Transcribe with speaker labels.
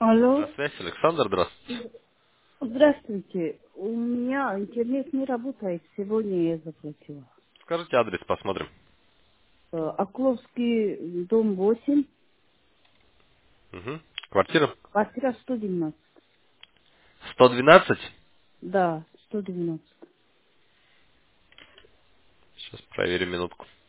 Speaker 1: Алло,
Speaker 2: На связь, Александр, здравствуйте.
Speaker 1: здравствуйте. У меня интернет не работает. Сегодня я заплатила.
Speaker 2: Скажите адрес, посмотрим.
Speaker 1: Окловский, дом 8,
Speaker 2: Угу. Квартира
Speaker 1: квартира 112.
Speaker 2: 112.
Speaker 1: Да, 112.
Speaker 2: Сейчас проверим минутку.